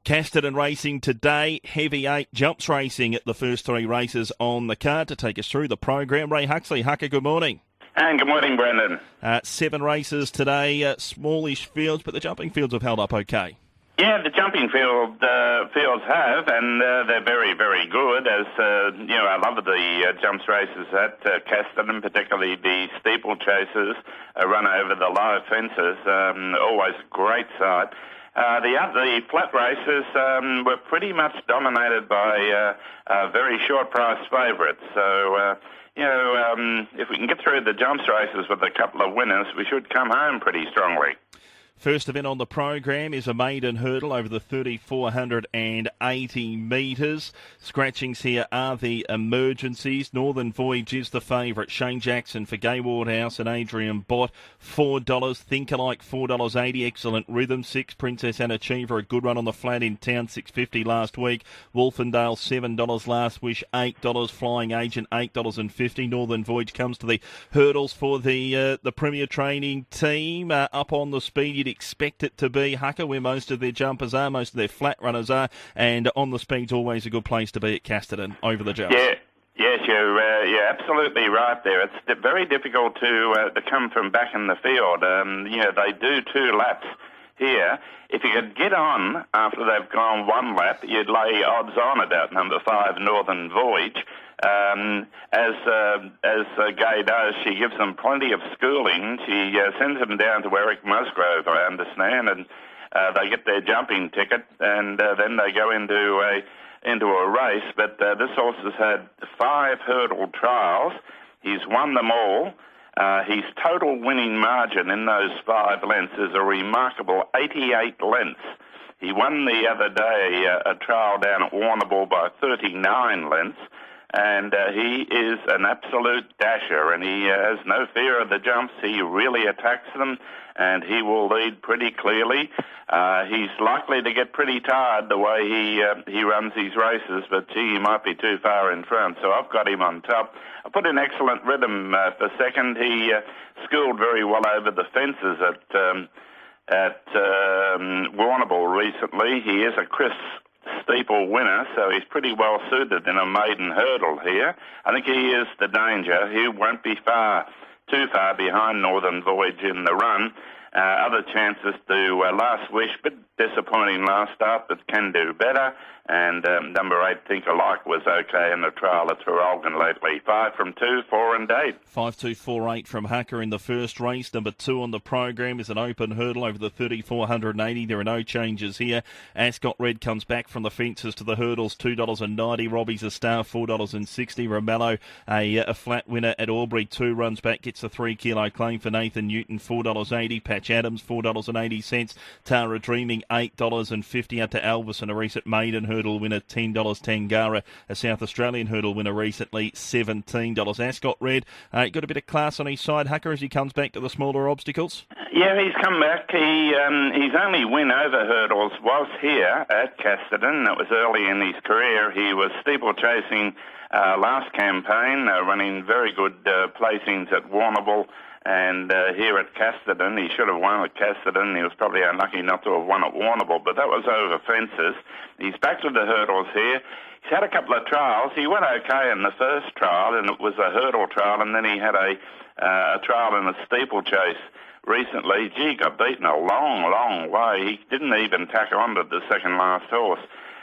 Casterton racing today, heavy 8 jumps racing at the first 3 races on the card. To take us through the program, Ray Huxley. Hucker, good morning. And good morning, Brendan. 7 races today, smallish fields, but the jumping fields have held up okay. Yeah, the jumping fields have, and they're very, very good. As I love the jumps races at Casterton, particularly the steeplechasers run over the low fences. Always a great sight. The flat races were pretty much dominated by very short price favourites. So, if we can get through the jumps races with a couple of winners, we should come home pretty strongly. First event on the program is a maiden hurdle over the 3,480 metres. Scratchings here are the emergencies. Northern Voyage is the favourite. Shane Jackson for Gai Wardhouse and Adrian Bott, $4. Think Alike, $4.80. Excellent Rhythm, 6. Princess Anne Achiever, a good run on the flat in town, $6.50 last week. Wolfendale, $7. Last Wish, $8. Flying Agent, $8.50. Northern Voyage comes to the hurdles for the Premier Training team. Up on the speed, you'd expect it to be, Hucker, where most of their jumpers are, most of their flat runners are, and on the speed's always a good place to be at Casterton, over the jumps. Yeah. Yes, you're absolutely right there. It's very difficult to come from back in the field. They do 2 laps here. If you could get on after they've gone 1 lap, you'd lay odds on about number 5, Northern Voyage. As Gai does, she gives them plenty of schooling. She sends them down to Eric Musgrove, I understand, and they get their jumping ticket, and then they go into a race. But this horse has had 5 hurdle trials. He's won them all. His total winning margin in those 5 lengths is a remarkable 88 lengths. He won the other day a trial down at Warrnambool by 39 lengths. And he is an absolute dasher, and he has no fear of the jumps. He really attacks them, and he will lead pretty clearly. He's likely to get pretty tired the way he runs these races, but gee, he might be too far in front. So I've got him on top. I put in Excellent Rhythm for second. He schooled very well over the fences at Warrnambool recently. He is a Chris Steeple winner, so he's pretty well suited in a maiden hurdle here. I think he is the danger. He won't be too far behind Northern Voyage in the run. Other chances to Last Wish, but disappointing last start, but can do better. And number 8, Think Alike, was okay in the trial at Traralgon lately. 5 from 2, 4 and 8. 5, 2, 4, 8 from Hucker in the first race. Number 2 on the program is an open hurdle over the 3,480. There are no changes here. Ascot Red comes back from the fences to the hurdles, $2.90. Robbie's a star, $4.60. Romello, a flat winner at Albury, 2 runs back, gets a 3 kilo claim for Nathan Newton, $4.80. Patch Adams, $4.80. Tara Dreaming, $8.50. Out to Elvis, and a recent maiden hurdle winner, $10. Tangara, a South Australian hurdle winner recently, $17. Ascot Red, got a bit of class on his side, Hucker, as he comes back to the smaller obstacles? Yeah, he's come back. His only win over hurdles was here at Casterton. That was early in his career. He was steeplechasing last campaign, running very good placings at Warrnambool. And here at Casterton, he should have won at Casterton. He was probably unlucky not to have won at Warrnambool, but that was over fences. He's back to the hurdles here. He's had a couple of trials. He went okay in the first trial, and it was a hurdle trial, and then he had a trial in a steeplechase recently. Gee, got beaten a long, long way. He didn't even tack on to the second last horse.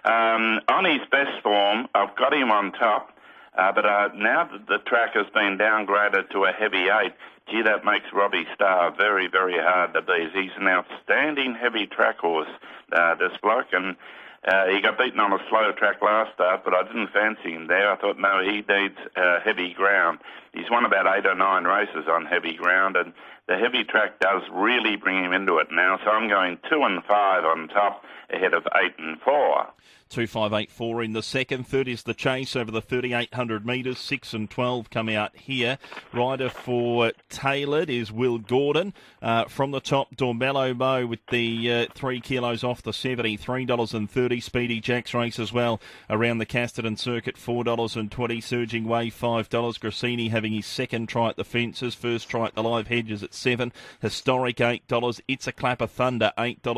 On his best form, I've got him on top, but now that the track has been downgraded to a heavy 8, gee, that makes Robbie Starr very, very hard to beat. He's an outstanding heavy track horse, this bloke, and he got beaten on a slow track last start, but I didn't fancy him there. I thought, no, he needs heavy ground. He's won about 8 or 9 races on heavy ground, and the heavy track does really bring him into it now. So I'm going 2 and 5 on top, ahead of 8 and 4. 2, 5, 8, 4 in the second. Third is the chase over the 3,800 metres. 6 and 12 come out here. Rider for tailored is Will Gordon. From the top, Dormello Mo with the 3 kilos off the 70, $3.30. Speedy Jack's race as well around the Casterton circuit, $4.20. Surging Wave, $5. Grassini having his second try at the fences. First try at the live hedges at $7. Historic, $8. It's a Clap of Thunder,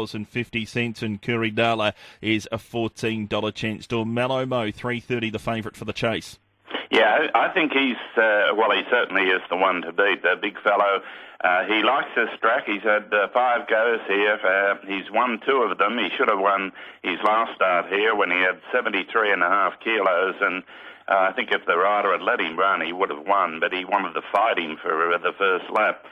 $8.50. And Kuridala is a $14 chance. Dormello Mo, $3.30, the favourite for the chase. Yeah, I think he certainly is the one to beat. The big fellow. He likes this track. He's had 5 goes here. He's won 2 of them. He should have won his last start here when he had 73.5 kilos. And I think if the rider had let him run, he would have won. But he wanted to fight him for the first lap.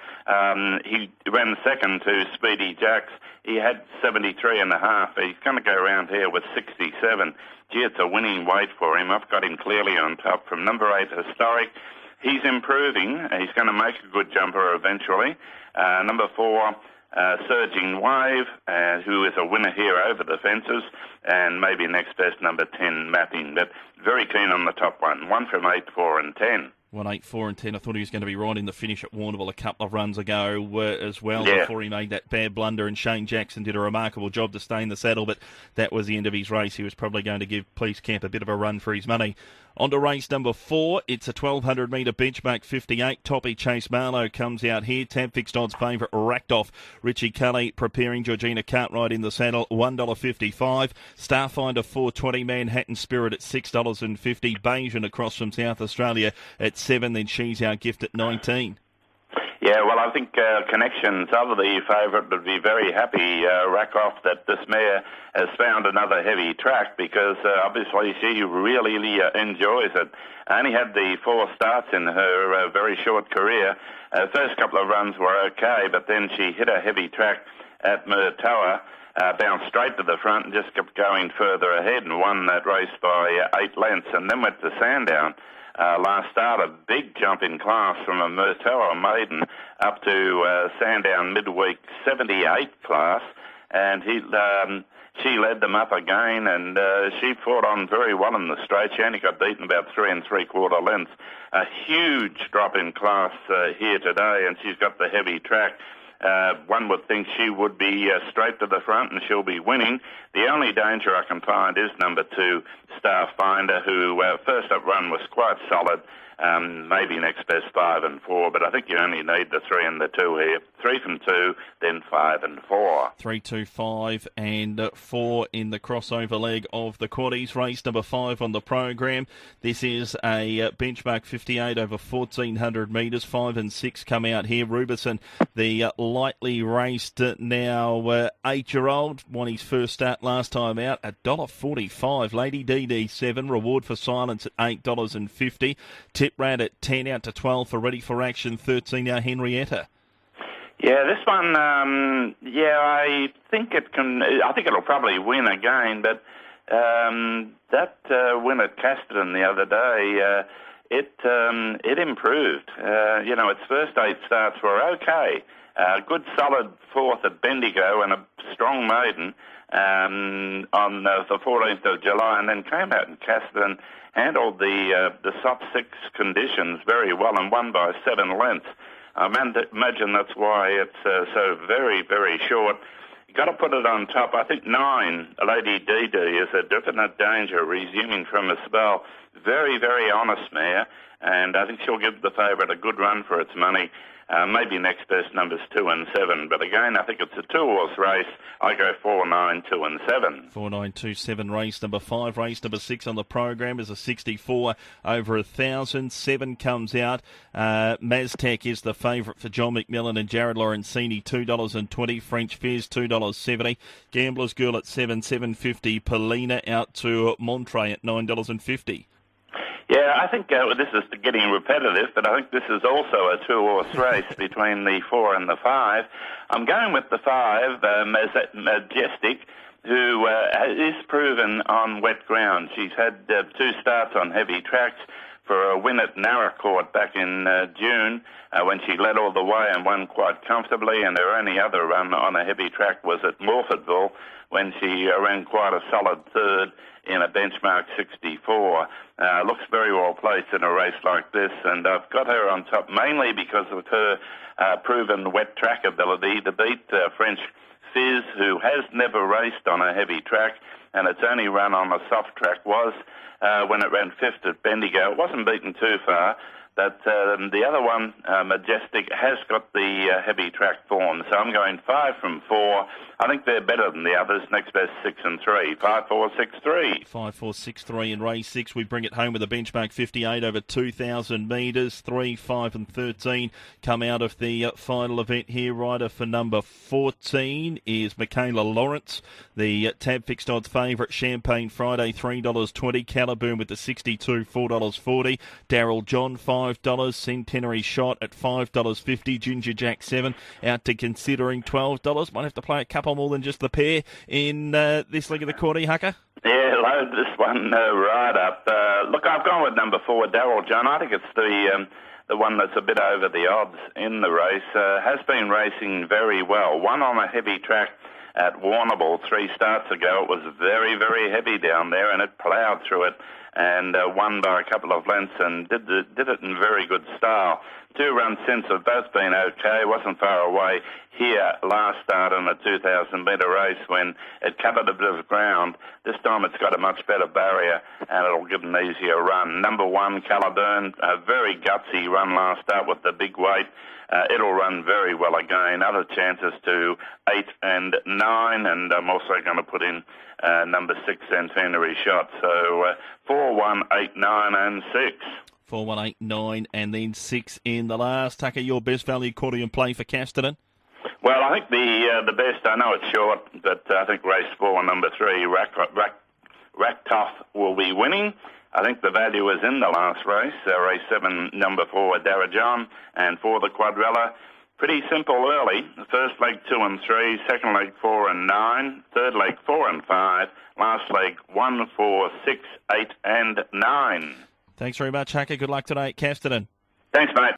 He ran second to Speedy Jacks. He had 73.5. He's going to go around here with 67. Gee, it's a winning weight for him. I've got him clearly on top. From number 8, Historic, he's improving. He's going to make a good jumper eventually. Number 4, Surging Wave, who is a winner here over the fences. And maybe next best, number 10, Mapping. But very keen on the top one. 1 from 8, 4 and 10. 1, 8, 4 and 10. I thought he was going to be right in the finish at Warrnambool a couple of runs ago as well, before he made that bad blunder, and Shane Jackson did a remarkable job to stay in the saddle, but that was the end of his race. He was probably going to give Police Camp a bit of a run for his money. On to race number 4. It's a 1,200 metre benchmark 58. Toppy Chase Marlowe comes out here. Tab Fixed Odds favourite racked off. Richie Cully preparing. Georgina Cartwright in the saddle, $1.55. Starfinder 4.20. Manhattan Spirit at $6.50. Bayesian across from South Australia at 7. Then She's Our Gift at 19. Yeah, well, I think Connections, other the favourite, would be very happy, Rakoff, that this mare has found another heavy track because obviously she really enjoys it. Only had the 4 starts in her very short career. First couple of runs were okay, but then she hit a heavy track at Murtoa, bounced straight to the front and just kept going further ahead and won that race by 8 lengths, and then went to Sandown. Last start, a big jump in class from a Murtoa maiden up to Sandown midweek 78 class, and she led them up again, and she fought on very well in the straight. She only got beaten about 3 3/4 lengths. A huge drop in class here today, and she's got the heavy track. One would think she would be straight to the front and she'll be winning. The only danger I can find is number 2, Starfinder, who first up run was quite solid. Maybe next best 5 and 4, but I think you only need the 3 and the 2 here. 3 from 2, then 5 and 4. 3, 2, 5 and 4 in the crossover leg of the quarties. Race number 5 on the program. This is a benchmark 58 over 1,400 metres. 5 and 6 come out here. Rubison, the lightly raced now 8-year-old, won his first start last time out at $1.45. Lady DD 7, Reward for Silence at $8.50. Tip Rat at 10, out to 12 for Ready for Action 13. Now Henrietta. Yeah, this one, I think it can. I think it'll probably win again, but that win at Casterton the other day, it improved. Its first 8 starts were okay. Good solid 4th at Bendigo and a strong maiden on the 14th of July, and then came out in Casterton, handled the soft 6 conditions very well and won by 7 lengths. I imagine that's why it's so very, very short. You've got to put it on top. I think 9, Lady DD, is a definite danger, resuming from a spell. Very, very honest mare, and I think she'll give the favourite a good run for its money. Maybe next best numbers 2 and 7, but again, I think it's a 2-horse race. I go 4, 9, 2 and 7. 4, 9, 2, 7. Race number 5. Race number 6 on the program is a 64 over 1,000. 7 comes out. Maztec is the favourite for John McMillan and Jared Lorenzini, $2.20. French Fizz, $2.70. Gambler's Girl at 7, $7.50. Polina out to Montre at $9.50. Yeah, I think this is getting repetitive, but I think this is also a 2-horse race between the 4 and the 5. I'm going with the 5, Majestic, who is proven on wet ground. She's had 2 starts on heavy tracks. for a win at Narracourt back in June when she led all the way and won quite comfortably, and her only other run on a heavy track was at Morfordville when she ran quite a solid third in a benchmark 64. Looks very well placed in a race like this, and I've got her on top mainly because of her proven wet track ability to beat French Fizz, who has never raced on a heavy track, and its only run on a soft track was when it ran fifth at Bendigo. It wasn't beaten too far, but the other one, Majestic, has got the heavy track form. So I'm going 5 from 4. I think they're better than the others. Next best 6 and 3. 5, 4, 6, 3. 5, 4, 6, 3 in race 6. We bring it home with a benchmark 58 over 2,000 metres. 3, 5 and 13 come out of the final event here. Rider for number 14 is Michaela Lawrence. The tab fixed odds favourite, Champagne Friday, $3.20. Caliburn with the 62, $4.40. Daryl John, $5. Centenary Shot at $5.50. Ginger Jack 7 out to considering $12. Might have to play a couple more than just the pair in this leg of the quarter, Hucker. Yeah, load this one right up. Look, I've gone with number 4, Daryl John. I think it's the one that's a bit over the odds in the race. Has been racing very well. Won on a heavy track at Warrnambool 3 starts ago. It was very, very heavy down there, and it ploughed through it and won by a couple of lengths and did it in very good style. 2 runs since have both been okay. Wasn't far away here last start in a 2,000-metre race when it covered a bit of ground. This time it's got a much better barrier and it'll give an easier run. Number 1, Caliburn, a very gutsy run last start with the big weight. It'll run very well again. Other chances to 8 and 9, and I'm also going to put in number 6, Centenary Shot. So 4, 1, 8, 9 and 6. 4, 1, 8, 9 and then 6 in the last. Tucker, your best value quarter in play for Casterton? Well, I think the best, I know it's short, but I think race 4, number 3, Raktoff will be winning. I think the value is in the last race. Race 7, number 4, Darajan, and for the Quadrella, pretty simple early. The first leg 2 and 3, second leg 4 and 9, third leg 4 and 5, last leg 1, 4, 6, 8 and 9. Thanks very much, Hucker. Good luck today at Casterton. Thanks, mate.